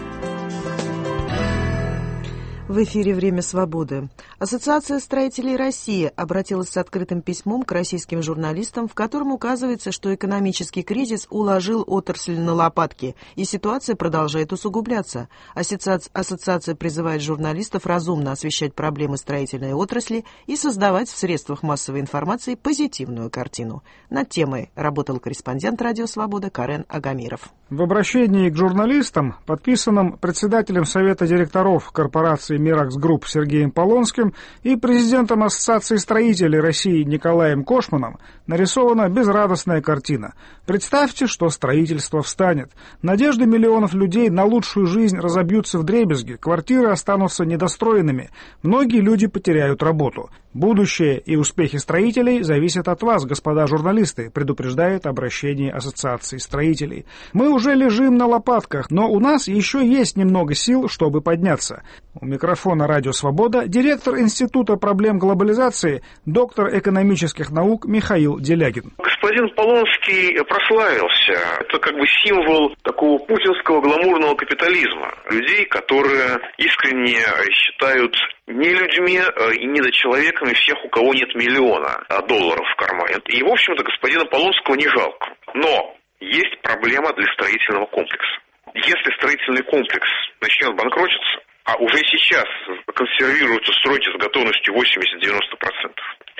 В эфире «Время свободы». Ассоциация строителей России обратилась с открытым письмом к российским журналистам, в котором указывается, что экономический кризис уложил отрасль на лопатки, и ситуация продолжает усугубляться. Ассоциация призывает журналистов разумно освещать проблемы строительной отрасли и создавать в средствах массовой информации позитивную картину. Над темой работал корреспондент «Радио Свобода» Карен Агамиров. В обращении к журналистам, подписанном председателем Совета директоров корпорации «Миракс Групп» Сергеем Полонским и президентом Ассоциации строителей России Николаем Кошманом, нарисована безрадостная картина. Представьте, что строительство встанет. Надежды миллионов людей на лучшую жизнь разобьются вдребезги, квартиры останутся недостроенными, многие люди потеряют работу. Будущее и успехи строителей зависят от вас, господа журналисты, предупреждает обращение Ассоциации строителей. Мы уже лежим на лопатках, но у нас еще есть немного сил, чтобы подняться. У микрофона «Радио Свобода» директор Института проблем глобализации, доктор экономических наук Михаил Делягин. Господин Полонский прославился. Это как бы символ такого путинского гламурного капитализма. Людей, которые искренне считают не людьми и недочеловеками всех, у кого нет миллиона долларов в кармане. И, в общем-то, господина Полонского не жалко. Но есть проблема для строительного комплекса. Если строительный комплекс начнет банкротиться, а уже сейчас консервируются стройки с готовностью 80-90%,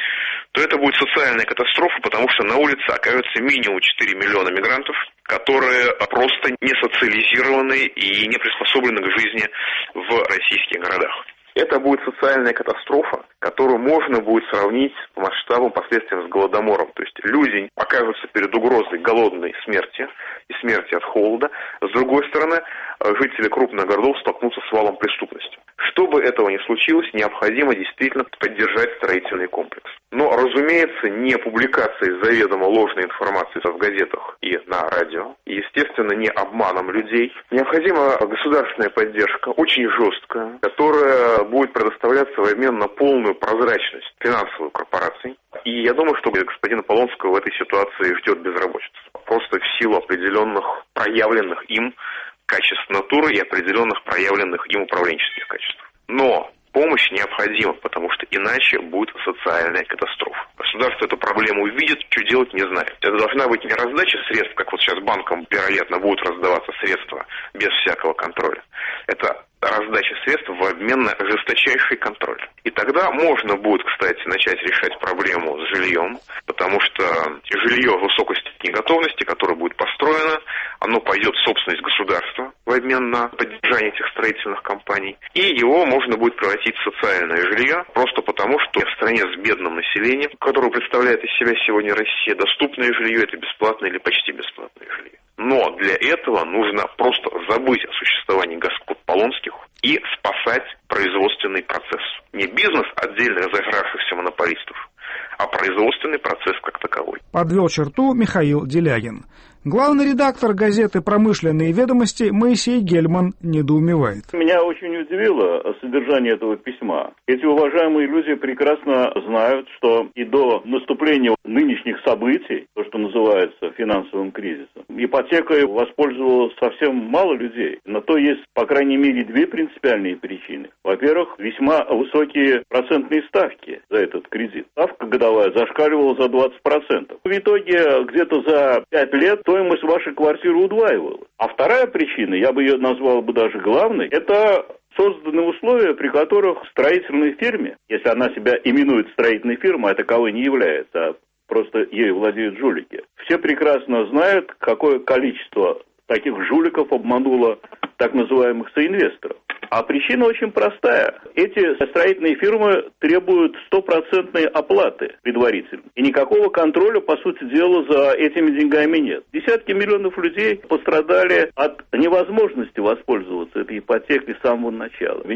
то это будет социальная катастрофа, потому что на улице окажется минимум 4 миллиона мигрантов, которые просто не социализированы и не приспособлены к жизни в российских городах. Это будет социальная катастрофа, которую можно будет сравнить по масштабам последствиям с Голодомором. То есть люди окажутся перед угрозой голодной смерти и смерти от холода. С другой стороны, жители крупных городов столкнутся с валом преступности. Чтобы этого не случилось, необходимо действительно поддержать строительный комплекс. Но, разумеется, не публикацией заведомо ложной информации в газетах и на радио, и, естественно, не обманом людей. Необходима государственная поддержка, очень жесткая, которая будет предоставляться в обмен на полную прозрачность финансовой корпорации. И я думаю, что господина Полонского в этой ситуации ждет безработица. Просто в силу определенных проявленных им качеств натуры и определенных проявленных им управленческих качеств. Но помощь необходима, потому что иначе будет социальная катастрофа. Государство эту проблему увидит, что делать не знает. Это должна быть не раздача средств, как вот сейчас банкам, вероятно, будут раздаваться средства без всякого контроля. Это раздача средств в обмен на жесточайший контроль. И тогда можно будет, кстати, начать решать проблему с жильем, потому что жилье высокой степени готовности, которое будет построено, оно пойдет в собственность государства в обмен на поддержание этих строительных компаний. И его можно будет превратить в социальное жилье, просто потому, что в стране с бедным населением, которое представляет из себя сегодня Россия, доступное жилье – это бесплатное или почти бесплатное жилье. Но для этого нужно просто забыть о существовании господ Полонских и спасать производственный процесс. Не бизнес отдельных зажравшихся монополистов, а производственный процесс как таковой. Подвел черту Михаил Делягин. Главный редактор газеты «Промышленные ведомости» Моисей Гельман недоумевает. Меня очень удивило содержание этого письма. Эти уважаемые люди прекрасно знают, что и до наступления нынешних событий, то, что называется финансовым кризисом, ипотекой воспользовалось совсем мало людей. На то есть, по крайней мере, две принципиальные причины. Во-первых, весьма высокие процентные ставки за этот кредит. Ставка годовая зашкаливала за 20%. В итоге где-то за 5 лет стоимость вашей квартиры удваивалась. А вторая причина, я бы ее назвал бы даже главной, это созданы условия, при которых строительной фирме, если она себя именует строительной фирмой, а таковой не является, а просто ею владеют жулики, все прекрасно знают, какое количество таких жуликов обмануло так называемых соинвесторов. А причина очень простая. Эти строительные фирмы требуют 100% оплаты предварительно. И никакого контроля, по сути дела, за этими деньгами нет. Десятки миллионов людей пострадали от невозможности воспользоваться этой ипотекой с самого начала. Меня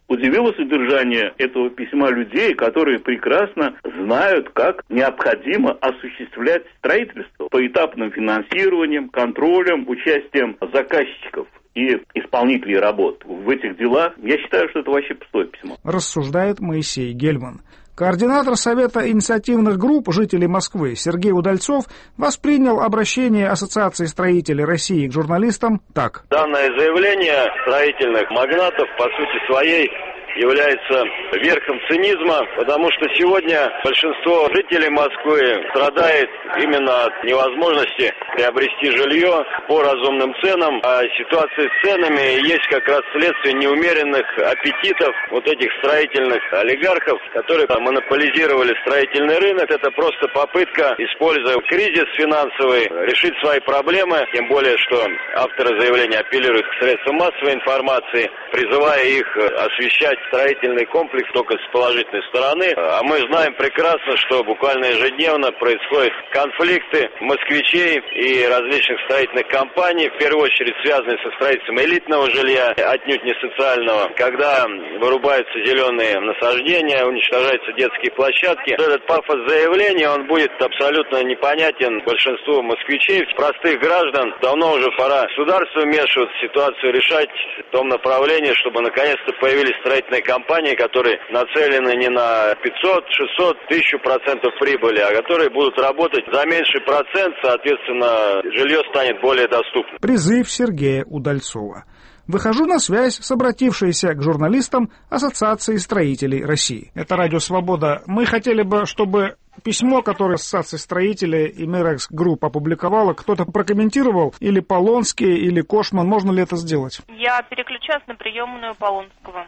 Удивило содержание этого письма людей, которые прекрасно знают, как необходимо осуществлять строительство поэтапным финансированием, контролем, участием заказчиков и исполнителей работ в этих делах. Я считаю, что это вообще пустое письмо. Рассуждает Моисей Гельман. Координатор Совета инициативных групп жителей Москвы Сергей Удальцов воспринял обращение Ассоциации строителей России к журналистам так. Данное заявление строительных магнатов по сути своей является верхом цинизма, потому что сегодня большинство жителей Москвы страдает именно от невозможности приобрести жилье по разумным ценам, а ситуация с ценами есть как раз следствие неумеренных аппетитов вот этих строительных олигархов, которые монополизировали строительный рынок. Это просто попытка, используя кризис финансовый, решить свои проблемы, тем более, что авторы заявления апеллируют к средствам массовой информации, призывая их освещать строительный комплекс только с положительной стороны. А мы знаем прекрасно, что буквально ежедневно происходят конфликты москвичей и различных строительных компаний, в первую очередь связанные со строительством элитного жилья, отнюдь не социального, когда вырубаются зеленые насаждения, уничтожаются детские площадки. Этот пафос заявления, он будет абсолютно непонятен большинству москвичей, простых граждан. Давно уже пора государству вмешиваться, ситуацию решать в том направлении, чтобы наконец-то появились строительные компании, которые нацелены не на 500, 600, 1000% прибыли, а которые будут работать за меньший процент, соответственно, жилье станет более доступным. Призыв Сергея Удальцова. Выхожу на связь с обратившейся к журналистам Ассоциации строителей России. Это Радио Свобода. Мы хотели бы, чтобы письмо, которое Ассоциация строителей и Миракс Групп опубликовала, кто-то прокомментировал, или Полонский, или Кошман. Можно ли это сделать? Я переключаюсь на приемную Полонского.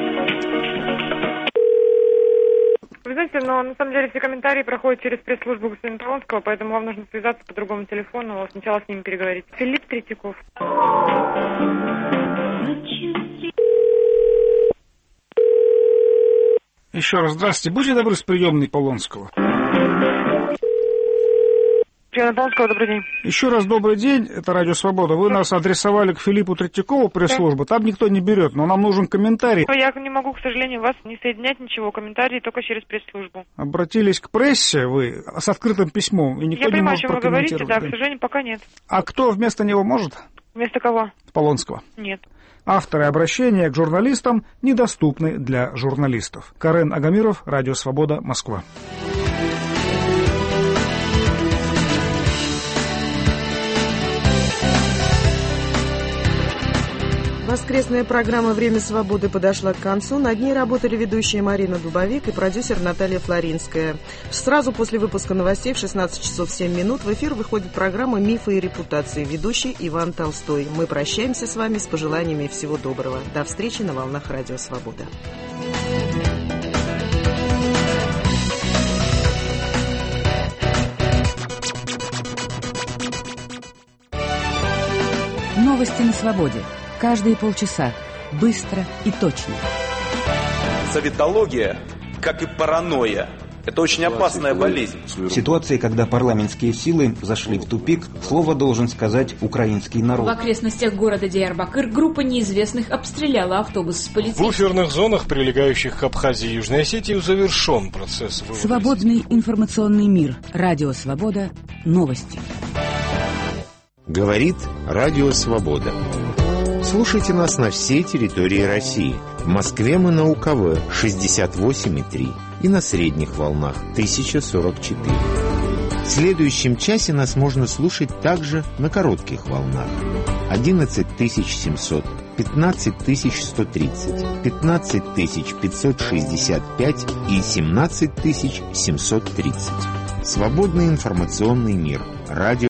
Вы знаете, но на самом деле все комментарии проходят через пресс-службу господина Полонского, поэтому вам нужно связаться по другому телефону, сначала с ними переговорить. Филипп Третьяков. Еще раз здравствуйте. Будьте добры, с приемной Полонского. Полонского, добрый день. Еще раз добрый день, это Радио Свобода. Вы нас адресовали к Филиппу Третьякову, пресс-службу. Там никто не берет, но нам нужен комментарий. Я не могу, к сожалению, вас не соединять ничего. Комментарии только через пресс-службу. Обратились к прессе вы с открытым письмом, и никто не может прокомментировать. Я понимаю, о чем вы говорите, да, к сожалению, пока нет. А кто вместо него может? Вместо кого? Полонского. Нет. Авторы обращения к журналистам недоступны для журналистов. Карен Агамиров, Радио Свобода, Москва. Воскресная программа «Время свободы» подошла к концу. Над ней работали ведущая Марина Дубовик и продюсер Наталья Флоринская. Сразу после выпуска новостей в 16 часов 7 минут в эфир выходит программа «Мифы и репутации». Ведущий Иван Толстой. Мы прощаемся с вами с пожеланиями всего доброго. До встречи на волнах Радио Свобода. Новости на свободе. Каждые полчаса. Быстро и точно. Советология, как и паранойя, это очень опасная болезнь. В ситуации, когда парламентские силы зашли в тупик, слово должен сказать украинский народ. В окрестностях города Диярбакыр группа неизвестных обстреляла автобус с полицейскими. В буферных зонах, прилегающих к Абхазии и Южной Осетии, завершен процесс вывода. Свободный информационный мир. Радио Свобода. Новости. Говорит Радио Свобода. Слушайте нас на всей территории России. В Москве мы на УКВ 68,3 и на средних волнах 1044. В следующем часе нас можно слушать также на коротких волнах 11700, 15130, 15565 и 17730. Свободный информационный мир. Радио